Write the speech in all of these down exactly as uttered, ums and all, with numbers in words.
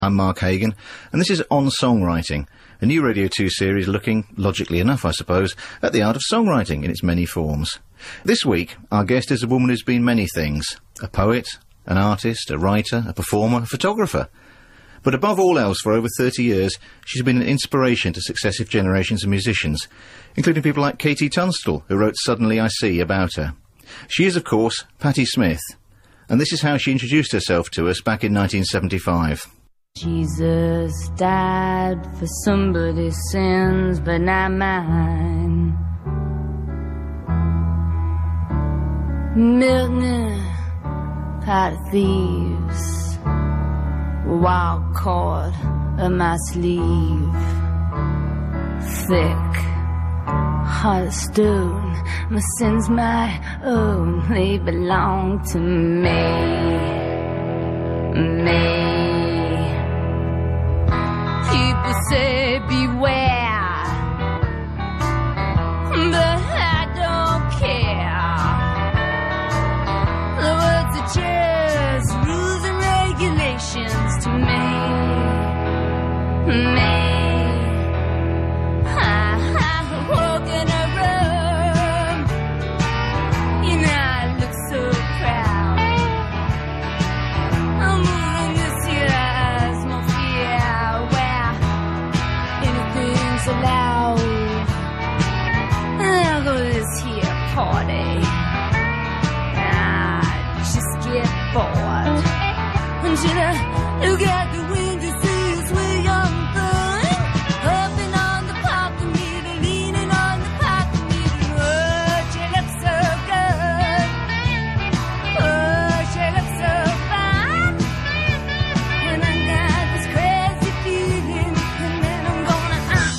I'm Mark Hagan, and this is On Songwriting, a new Radio two series looking, logically enough I suppose, at the art of songwriting in its many forms. This week, our guest is a woman who's been many things. A poet, an artist, a writer, a performer, a photographer. But above all else, for over thirty years, she's been an inspiration to successive generations of musicians, including people like Katie Tunstall, who wrote Suddenly I See about her. She is, of course, Patti Smith, and this is how she introduced herself to us back in nineteen seventy-five. Jesus died for somebody's sins, but not mine. Milton, pot of thieves, wild cord of my sleeve, thick, heart of stone. My sins my own, they belong to me, me. People say beware, but I don't care. The words are just rules and regulations to me, me. I, I walk in a room, you know I look so proud. I'm moving this year's more fear. So loud, I'll go to this here party. I just get bored. And should I look out the window, see this way young thing, hopping on the parking meter, leaning on the parking meter. Oh, she looks so good. Oh, she looks so fine. And I got this crazy feeling, and then I'm gonna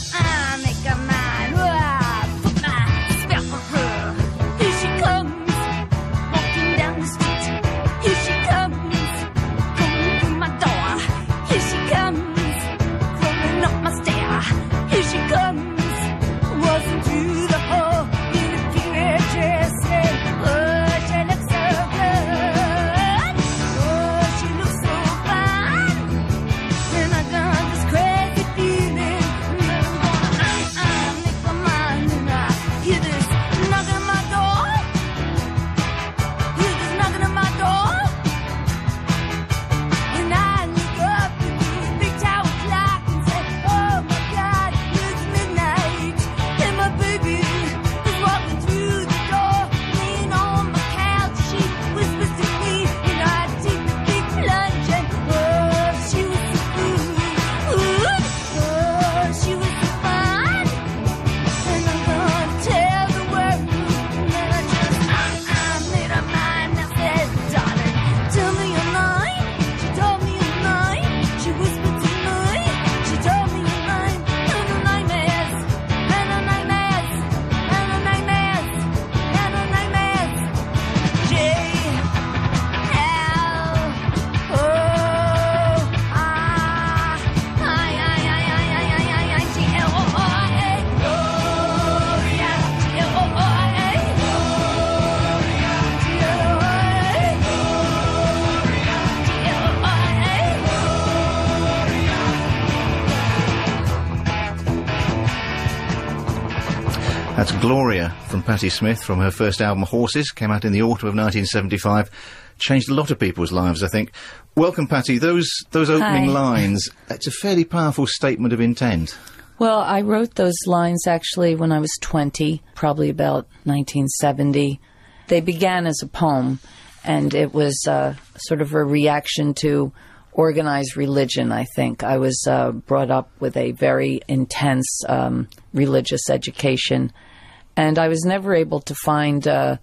That's Gloria from Patti Smith from her first album Horses, came out in the autumn of nineteen seventy-five. Changed a lot of people's lives, I think. Welcome, Patti. Those those opening Hi. lines, it's a fairly powerful statement of intent. Well, I wrote those lines actually when I was twenty, probably about nineteen seventy. They began as a poem, and it was uh, sort of a reaction to organized religion, I think. I was uh, brought up with a very intense um, religious education, and I was never able to find uh,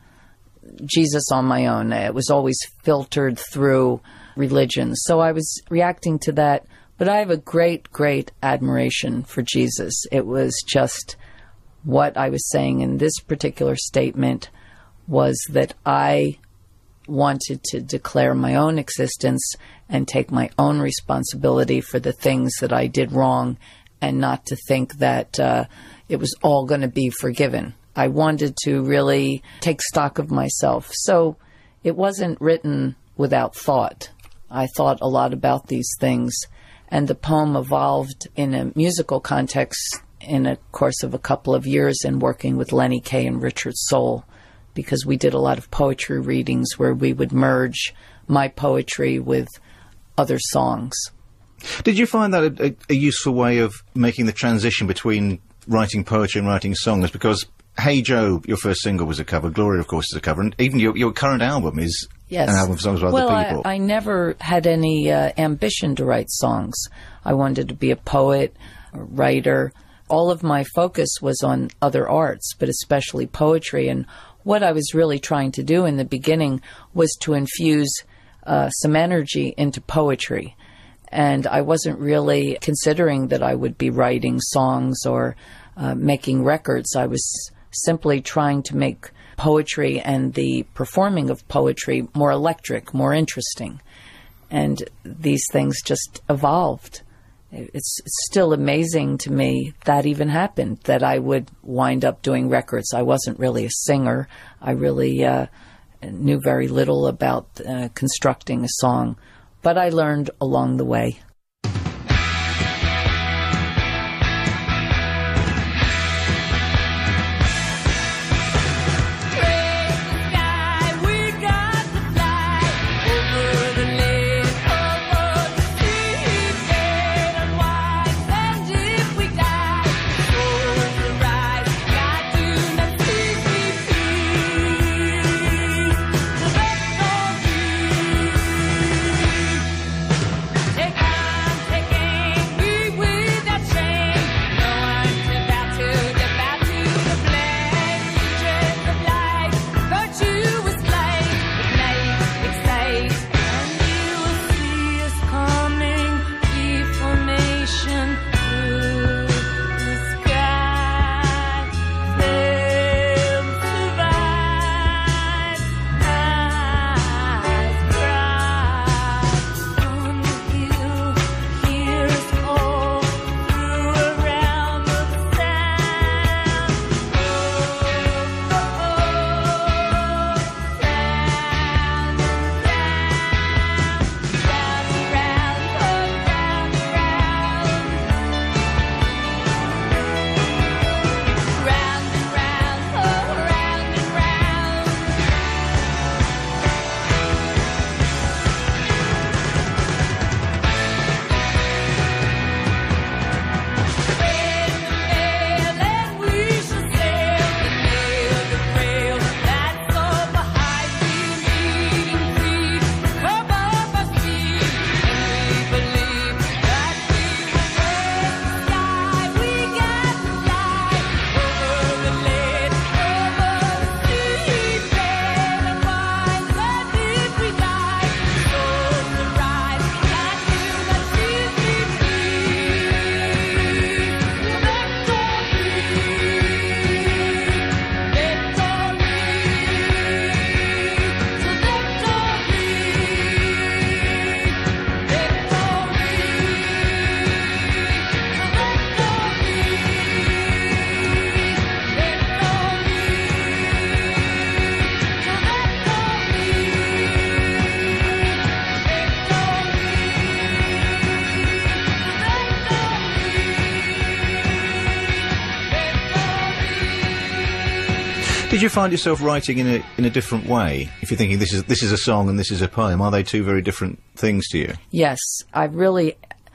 Jesus on my own. It was always filtered through religion. So I was reacting to that, but I have a great, great admiration for Jesus. It was just what I was saying in this particular statement was that I wanted to declare my own existence and take my own responsibility for the things that I did wrong, and not to think that uh, it was all going to be forgiven. I wanted to really take stock of myself. So it wasn't written without thought. I thought a lot about these things, And the poem evolved in a musical context in a course of a couple of years in working with Lenny Kaye and Richard Soul, because we did a lot of poetry readings where we would merge my poetry with other songs. Did you find that a, a useful way of making the transition between writing poetry and writing songs? Because Hey Joe, your first single, was a cover. Gloria, of course, is a cover. And even your, your current album is yes. an album of songs by well, other people. I, I never had any uh, ambition to write songs. I wanted to be a poet, a writer. All of my focus was on other arts, but especially poetry. And what I was really trying to do in the beginning was to infuse uh, some energy into poetry. And I wasn't really considering that I would be writing songs or uh, making records. I was simply trying to make poetry and the performing of poetry more electric, more interesting. And these things just evolved. It's, it's still amazing to me that even happened, that I would wind up doing records. I wasn't really a singer. I really uh, knew very little about uh, constructing a song, but I learned along the way. Did you find yourself writing in a in a different way? If you're thinking this is this is a song and this is a poem, are they two very different things to you? Yes, I really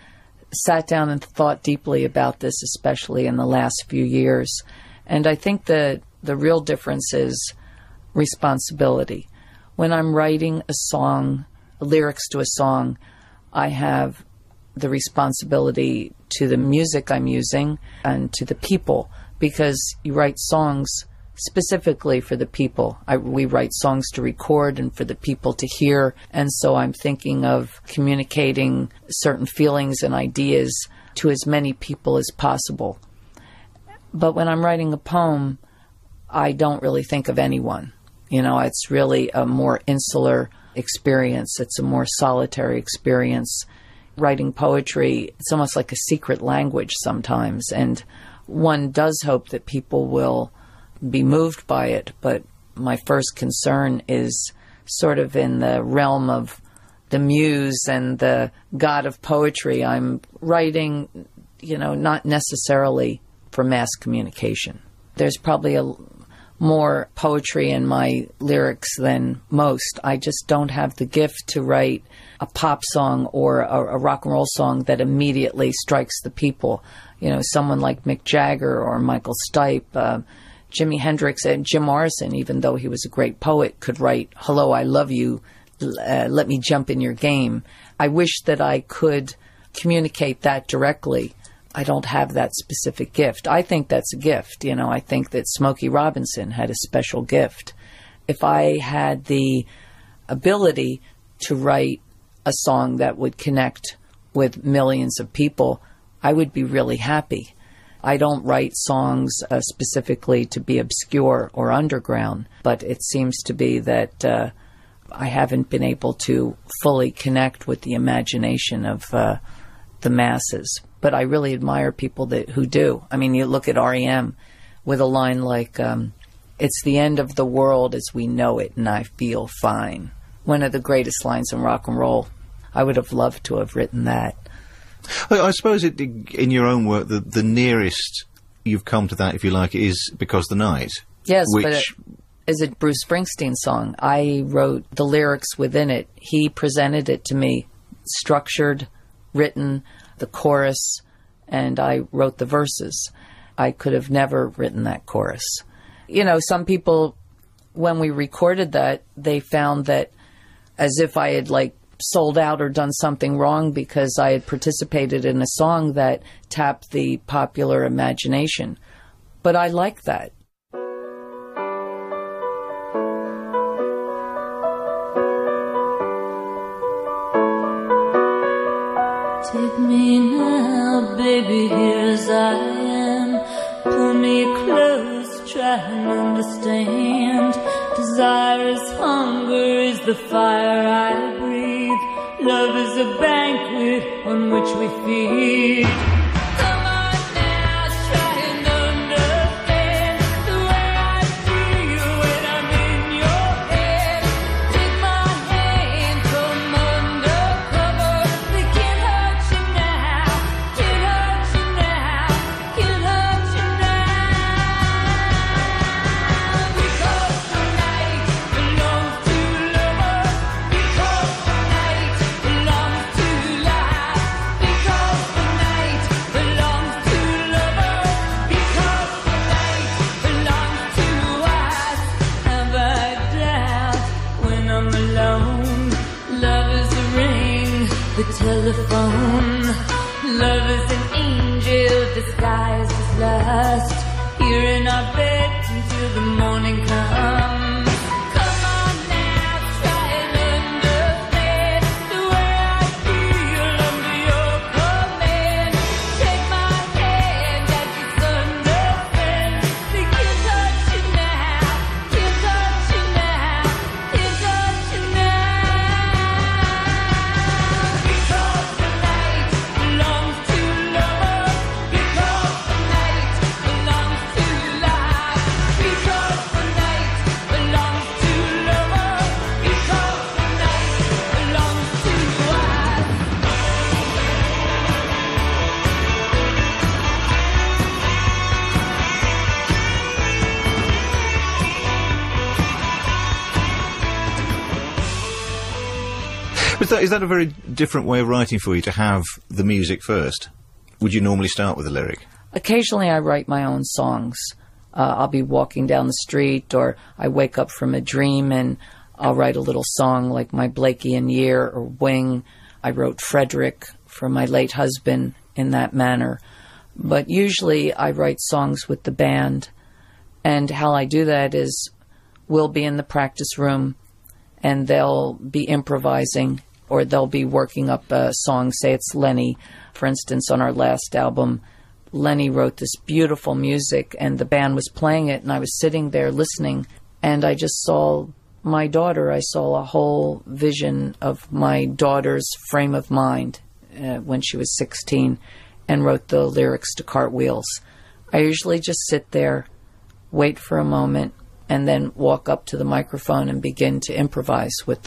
sat down and thought deeply about this, especially in the last few years. And I think the the real difference is responsibility. When I'm writing a song, lyrics to a song, I have the responsibility to the music I'm using and to the people, because you write songs specifically for the people. I, we write songs to record and for the people to hear, and so I'm thinking of communicating certain feelings and ideas to as many people as possible. But when I'm writing a poem, I don't really think of anyone. You know, it's really a more insular experience. It's a more solitary experience. Writing poetry, it's almost like a secret language sometimes, and one does hope that people will be moved by it, but my first concern is sort of in the realm of the muse and the god of poetry. I'm writing, you know, not necessarily for mass communication. There's probably a more poetry in my lyrics than most. I just don't have the gift to write a pop song or a, a rock and roll song that immediately strikes the people. You know, someone like Mick Jagger or Michael Stipe, uh, Jimi Hendrix, and Jim Morrison, even though he was a great poet, could write, "Hello, I love you, uh, let me jump in your game." I wish that I could communicate that directly. I don't have that specific gift. I think that's a gift. You know, I think that Smokey Robinson had a special gift. If I had the ability to write a song that would connect with millions of people, I would be really happy. I don't write songs uh, specifically to be obscure or underground, but it seems to be that uh, I haven't been able to fully connect with the imagination of uh, the masses. But I really admire people that who do. I mean, you look at R E M with a line like, um, "It's the end of the world as we know it, and I feel fine." One of the greatest lines in rock and roll. I would have loved to have written that. Well, I suppose it, in your own work, the, the nearest you've come to that, if you like, is Because the Night. Yes, which... but it is a Bruce Springsteen song. I wrote the lyrics within it. He presented it to me, structured, written, the chorus, and I wrote the verses. I could have never written that chorus. You know, some people, when we recorded that, they found that as if I had, like, sold out or done something wrong because I had participated in a song that tapped the popular imagination. But I like that. Take me now, baby, here as I am. Pull me close, try and understand. Desire is hunger, is the fire I breathe. Love is a banquet on which we feed. Come on now, try and understand the way I feel when I'm in your head. Take my hand, come undercover. They can't hurt you now, can't hurt you now, can't hurt you now. Because the night belongs to lovers. Because the night belongs to life. Because the night belongs to lovers. Because the night belongs to us. Have I doubt when I'm alone? Love is a ring, the telephone. Love is an angel disguised as lust. Here in our bed until the morning comes. Come on now, try and understand the way I feel under your command. Take my hand as the sun descends. They can't touch you now, can't touch you now, can't touch you now. Because the night belongs to lovers. Because the night belongs to life. Because the night belongs to lovers. Because the night belongs to us. Is that, is that a very different way of writing for you, to have the music first? Would you normally start with a lyric? Occasionally I write my own songs. Uh, I'll be walking down the street, or I wake up from a dream and I'll write a little song like My Blakean Year or Wing. I wrote Frederick for my late husband in that manner. But usually I write songs with the band, and how I do that is we'll be in the practice room and they'll be improvising, or they'll be working up a song. Say it's Lenny. For instance, on our last album, Lenny wrote this beautiful music and the band was playing it, and I was sitting there listening, and I just saw my daughter. I saw a whole vision of my daughter's frame of mind uh, when she was sixteen, and wrote the lyrics to Cartwheels. I usually just sit there, wait for a moment, and then walk up to the microphone and begin to improvise with them.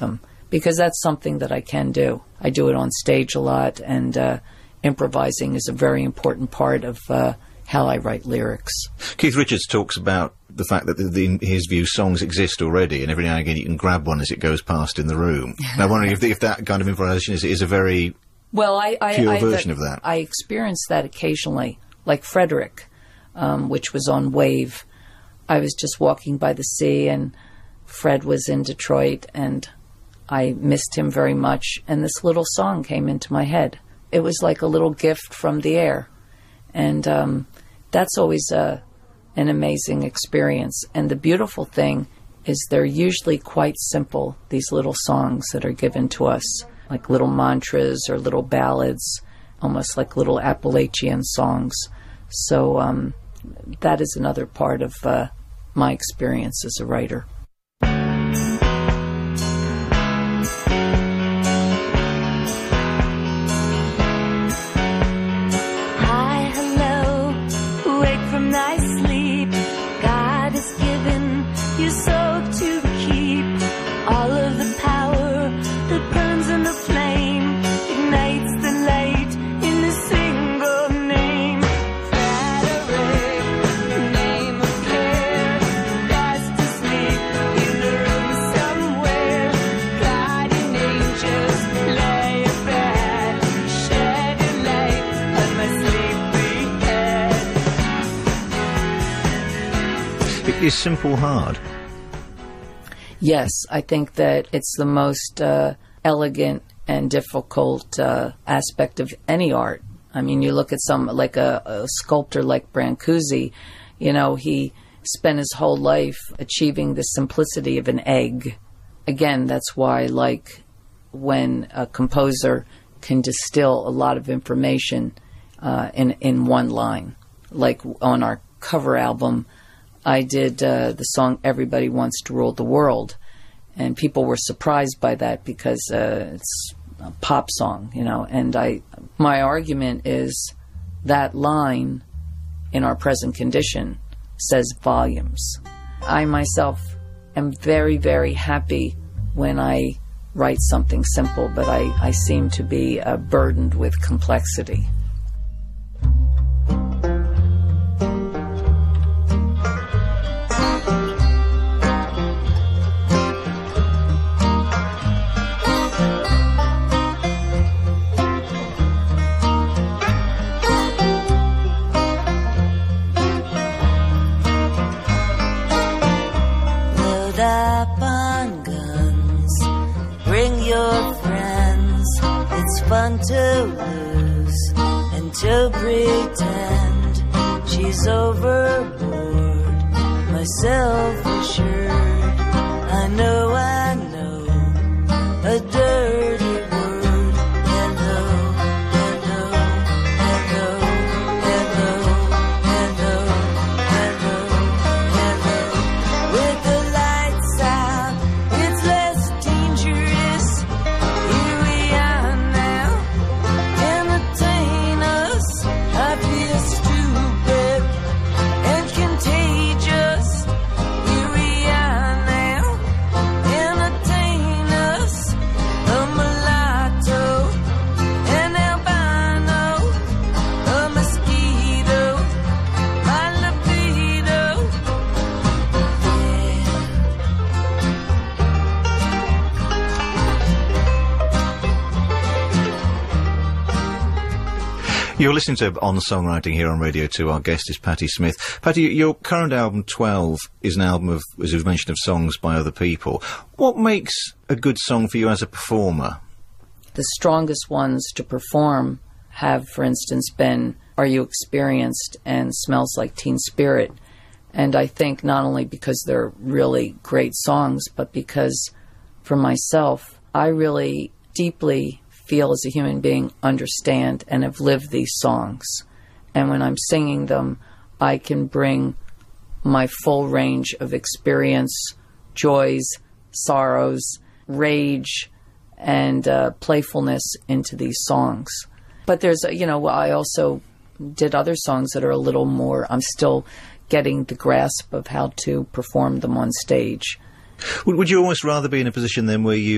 because that's something that I can do. I do it on stage a lot, and uh, improvising is a very important part of uh, how I write lyrics. Keith Richards talks about the fact that, the, the, in his view, songs exist already, and every now and again you can grab one as it goes past in the room. And I'm wondering if, if that kind of improvisation is, is a very well, I, I, pure I, version the, of that. I experience that occasionally, like Frederick, um, which was on Wave. I was just walking by the sea, and Fred was in Detroit, and I missed him very much, and this little song came into my head. It was like a little gift from the air, and um, that's always a, an amazing experience. And the beautiful thing is they're usually quite simple, these little songs that are given to us, like little mantras or little ballads, almost like little Appalachian songs. So um, that is another part of uh, my experience as a writer. Is simple hard? Yes, I think that it's the most uh, elegant and difficult uh, aspect of any art. I mean, you look at some, like a, a sculptor like Brancusi, you know, he spent his whole life achieving the simplicity of an egg. Again, that's why, like, when a composer can distill a lot of information uh, in, in one line. Like on our cover album, I did uh, the song Everybody Wants to Rule the World, and people were surprised by that because uh, it's a pop song, you know, and I, my argument is that line in Our Present Condition says volumes. I myself am very, very happy when I write something simple, but I, I seem to be uh, burdened with complexity. Fun to lose and to pretend she's overboard, myself assured. I know, I know, a dirty word. Hello, hello, hello, hello, hello, hello, hello. With the lights out, it's less dangerous. Here we are now, entertain us. I feel stupid and contagious. Here we are now, entertain us. A mulatto, an albino, a mosquito, my libido. You're listening to On Songwriting here on Radio two. Our guest is Patti Smith. Patti, your current album, twelve, is an album of, as you've mentioned, of songs by other people. What makes a good song for you as a performer? The strongest ones to perform have, for instance, been Are You Experienced and Smells Like Teen Spirit. And I think not only because they're really great songs, but because for myself, I really deeply feel as a human being, understand, and have lived these songs. And when I'm singing them, I can bring my full range of experience, joys, sorrows, rage, and uh, playfulness into these songs. But there's, you know, I also did other songs that are a little more, I'm still getting the grasp of how to perform them on stage. Would, would you almost rather be in a position then where you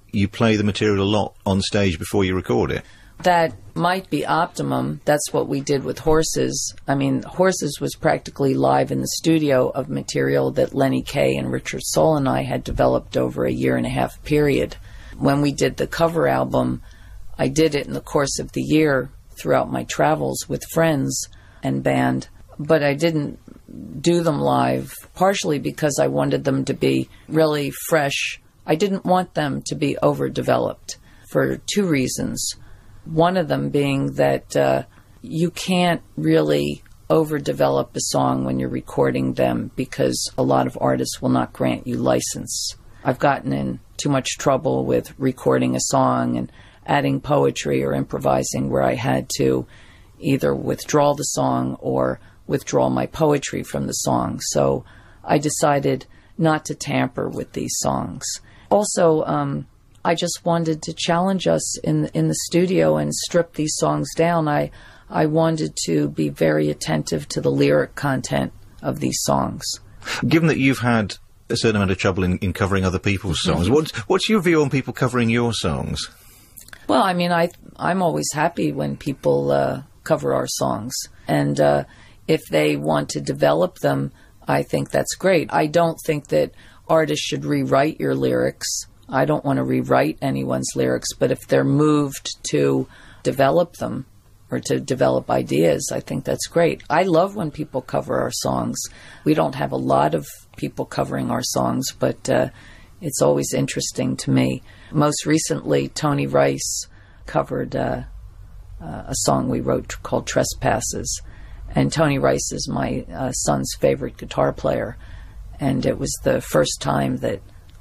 you play the material a lot on stage before you record it. That might be optimum. That's what we did with Horses. I mean, Horses was practically live in the studio of material that Lenny Kaye and Richard Soul and I had developed over a year and a half period. When we did the cover album, I did it in the course of the year throughout my travels with friends and band, but I didn't do them live, partially because I wanted them to be really fresh. I didn't want them to be overdeveloped for two reasons. One of them being that uh, you can't really overdevelop a song when you're recording them because a lot of artists will not grant you license. I've gotten in too much trouble with recording a song and adding poetry or improvising where I had to either withdraw the song or withdraw my poetry from the song. So I decided not to tamper with these songs. Also, um, I just wanted to challenge us in in the studio and strip these songs down. I I wanted to be very attentive to the lyric content of these songs. Given that you've had a certain amount of trouble in, in covering other people's songs, what's, what's your view on people covering your songs? Well, I mean, I, I'm always happy when people uh, cover our songs. And uh, if they want to develop them, I think that's great. I don't think that artists should rewrite your lyrics. I don't want to rewrite anyone's lyrics, but if they're moved to develop them or to develop ideas, I think that's great. I love when people cover our songs. We don't have a lot of people covering our songs, but uh, it's always interesting to me. Most recently, Tony Rice covered uh, uh, a song we wrote called Trespasses. And Tony Rice is my uh, son's favorite guitar player. And it was the first time that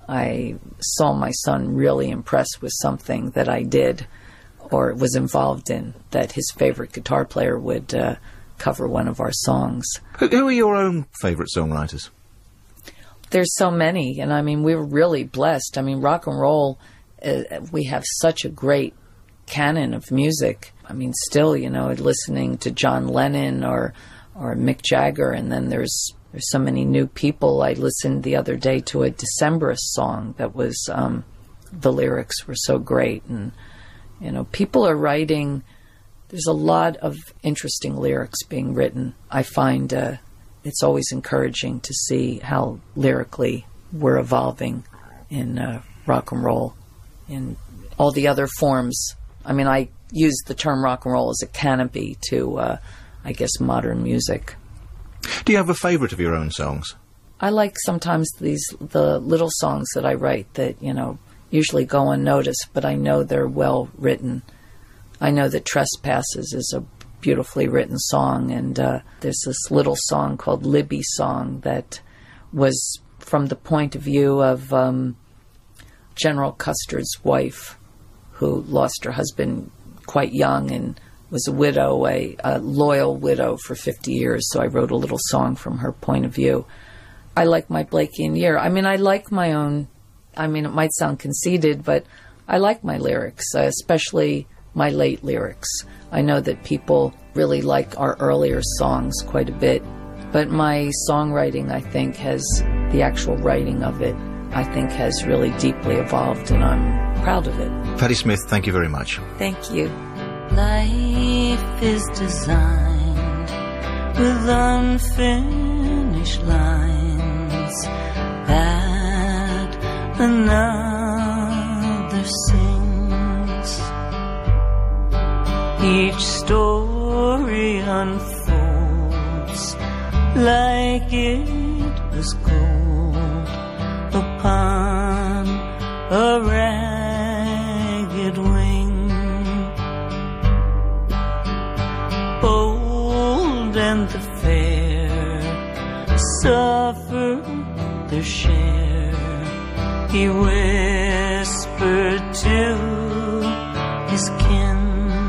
I saw my son really impressed with something that I did or was involved in, that his favorite guitar player would uh, cover one of our songs. Who, who are your own favourite songwriters? There's so many, and I mean, we were really blessed. I mean, rock and roll, uh, we have such a great canon of music. I mean, still, you know, listening to John Lennon or or Mick Jagger, and then there's there's so many new people. I listened the other day to a Decemberist song that was, um, the lyrics were so great, and, you know, people are writing, there's a lot of interesting lyrics being written. I find uh, it's always encouraging to see how lyrically we're evolving in uh, rock and roll, in all the other forms. I mean, I use the term rock and roll as a canopy to, uh, I guess, modern music. Do you have a favourite of your own songs? I like sometimes these the little songs that I write that, you know, usually go unnoticed, but I know they're well written. I know that Trespasses is a beautifully written song, and uh, there's this little song called Libby Song that was from the point of view of um, General Custer's wife, who lost her husband quite young and was a widow, a, a loyal widow for fifty years, so I wrote a little song from her point of view. I like my Blakean Year. I mean, I like my own, I mean, it might sound conceited, but I like my lyrics, uh, especially my late lyrics. I know that people really like our earlier songs quite a bit, but my songwriting, I think, has, the actual writing of it, I think, has really deeply evolved, and I'm proud of it. Patti Smith, thank you very much. Thank you. Life is designed with unfinished lines that another sings. Each story unfolds like it was gold upon a ragged wing. Bold and the fair suffer their share. He whispered to his kin,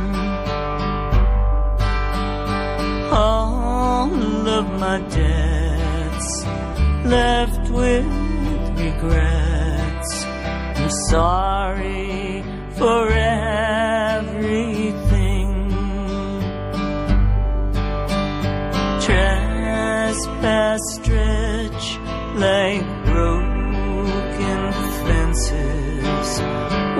all of my debts left with regrets. I'm sorry for everything. Trespass stretch like broken fences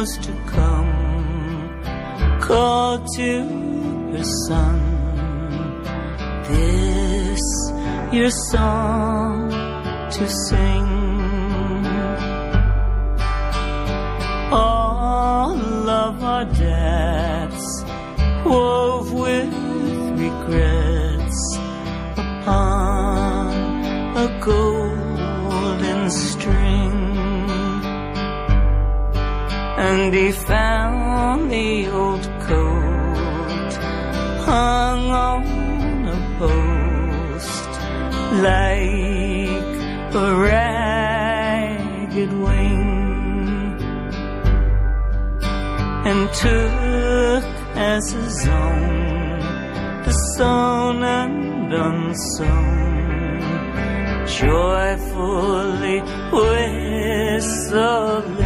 was to come, called to her son, this your song to sing. All of our debts wove with regrets upon a golden string, and he found the old coat hung on a post like a ragged wing, and took as his own the sown and unsown, joyfully whistling.